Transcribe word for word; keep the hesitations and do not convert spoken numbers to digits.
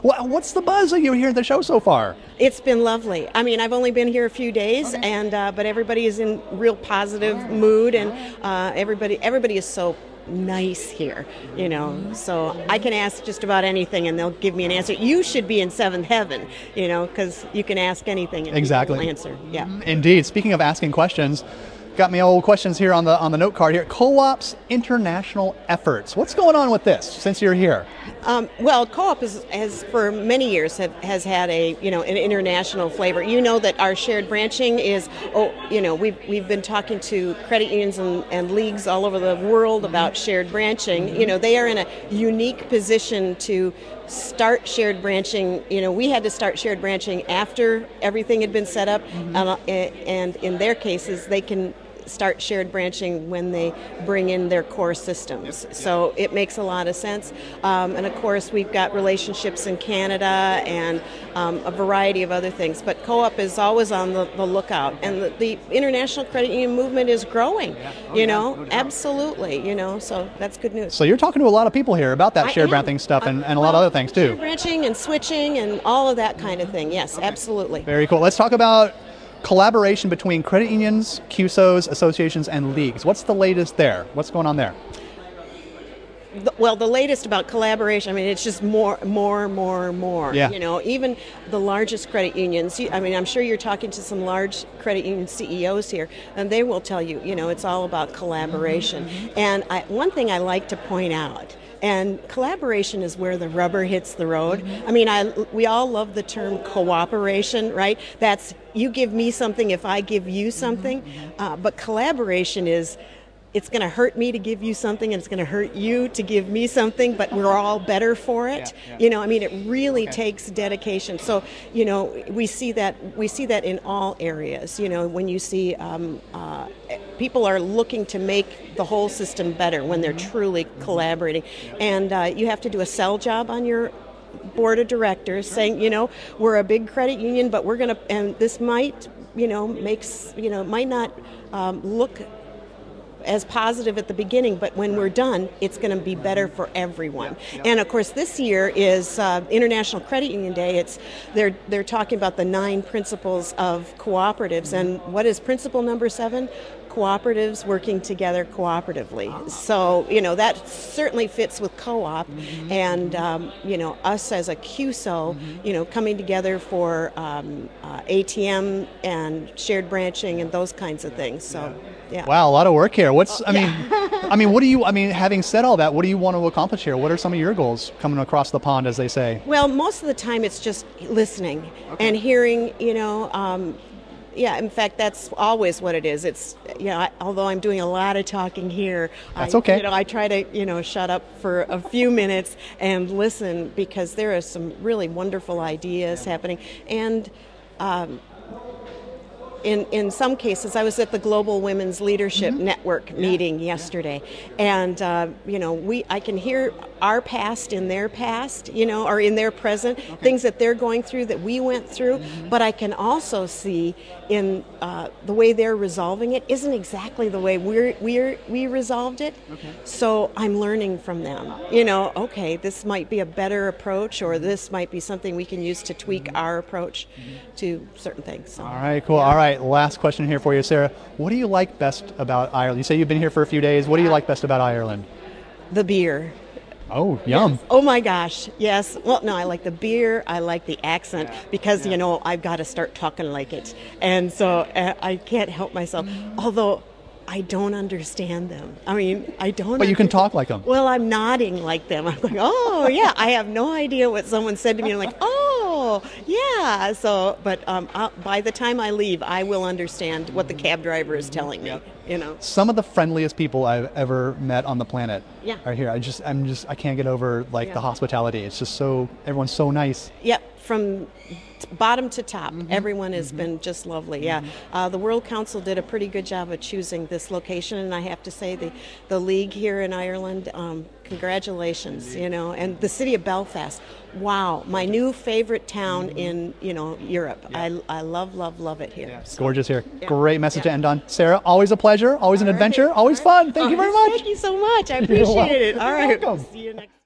Wha- What's the buzz of you here at the show so far? It's been lovely. I mean, I've only been here a few days, okay. and uh, but everybody is in real positive right. mood, and uh, everybody everybody is so nice here, you know. So I can ask just about anything, and they'll give me an answer. You should be in seventh heaven, you know, because you can ask anything and exactly. people will answer. Yeah. Indeed. Speaking of asking questions. Got me old questions here on the on the note card here. Co-op's international efforts. What's going on with this since you're here? Um, well, Co-op is, has for many years have, has had a you know an international flavor. You know that our shared branching is oh you know we've we've been talking to credit unions and, and leagues all over the world about shared branching. You know they are in a unique position to start shared branching. You know we had to start shared branching after everything had been set up, mm-hmm. uh, and in their cases they can start shared branching when they bring in their core systems. So it makes a lot of sense. Um, and of course, we've got relationships in Canada and um, a variety of other things. But Co-op is always on the, the lookout. And the, the international credit union movement is growing, you know, absolutely, you know, so that's good news. So you're talking to a lot of people here about that shared branching stuff and, and a lot of other things too. Shared branching and switching and all of that kind of thing. Yes, absolutely. Very cool. Let's talk about collaboration between credit unions, Q S Os, associations, and leagues. What's the latest there? What's going on there? Well, the latest about collaboration, I mean, it's just more, more, more, more. Yeah. You know, even the largest credit unions, I mean, I'm sure you're talking to some large credit union C E Os here, and they will tell you, you know, it's all about collaboration. Mm-hmm. And I, one thing I like to point out, and collaboration is where the rubber hits the road. Mm-hmm. I mean, I, we all love the term cooperation, right? That's you give me something if I give you something. Mm-hmm. Uh, but collaboration is, it's going to hurt me to give you something, and it's going to hurt you to give me something, but we're all better for it. Yeah, yeah. You know, I mean, it really okay. takes dedication. So, you know, we see that we see that in all areas. You know, when you see um, uh, people are looking to make the whole system better when they're truly collaborating, and uh, you have to do a sell job on your board of directors, saying, you know, we're a big credit union, but we're going to, and this might, you know, makes, you know, might not um, look as positive at the beginning, but when we're done, it's going to be better for everyone. Yeah, yeah. And of course, this year is uh, International Credit Union Day. It's they're they're talking about the nine principles of cooperatives, and what is principle number seven? Cooperatives working together cooperatively. So, you know, that certainly fits with Co-op, mm-hmm. and, um, you know, us as a Q S O, mm-hmm. you know, coming together for um, uh, A T M and shared branching and those kinds of things. So, yeah. Wow, a lot of work here. What's, I mean, I mean, what do you, I mean, having said all that, what do you want to accomplish here? What are some of your goals coming across the pond, as they say? Well, most of the time it's just listening okay. and hearing, you know, um, yeah, in fact, that's always what it is. It's, you know, I, although I'm doing a lot of talking here, that's I, okay. You know, I try to, you know, shut up for a few minutes and listen, because there are some really wonderful ideas happening. And um, in in some cases, I was at the Global Women's Leadership mm-hmm. Network yeah. meeting yesterday, yeah. and uh, you know, we I can hear our past in their past, you know, or in their present, okay. things that they're going through that we went through, mm-hmm. but I can also see in uh, the way they're resolving it isn't exactly the way we're we're we resolved it. Okay. So I'm learning from them. You know, okay, this might be a better approach, or this might be something we can use to tweak mm-hmm. our approach mm-hmm. to certain things. So, all right, cool. Yeah. All right, last question here for you, Sarah. What do you like best about Ireland? You say you've been here for a few days. What do you like best about Ireland? The beer. Oh, yum. Yes. Oh my gosh, yes. Well, no, I like the beer, I like the accent, because, yeah. you know, I've got to start talking like it. And so uh, I can't help myself. Mm-hmm. Although I don't understand them. I mean, I don't But you can talk like them. Well, I'm nodding like them. I'm like, oh, yeah. I have no idea what someone said to me. I'm like, oh, yeah. So, but um, I'll, by the time I leave, I will understand what the cab driver is telling me. Yep. You know, some of the friendliest people I've ever met on the planet yeah. are here. I just, I'm just, I can't get over like yeah. the hospitality. It's just so, everyone's so nice. Yep, from bottom to top, mm-hmm. everyone has mm-hmm. been just lovely. Yeah, mm-hmm. uh, the World Council did a pretty good job of choosing this location, and I have to say the the league here in Ireland, um, congratulations. You know, and the city of Belfast. Wow, my new favorite town mm-hmm. in you know Europe. Yeah. I I love love love it here. Yeah. So, gorgeous here. Yeah. Great message yeah. to end on, Sarah. Always a pleasure. Always All an right. adventure. Always All right. fun. Thank oh, you very much. Thank you so much. I appreciate it. All You're right. welcome. See you next.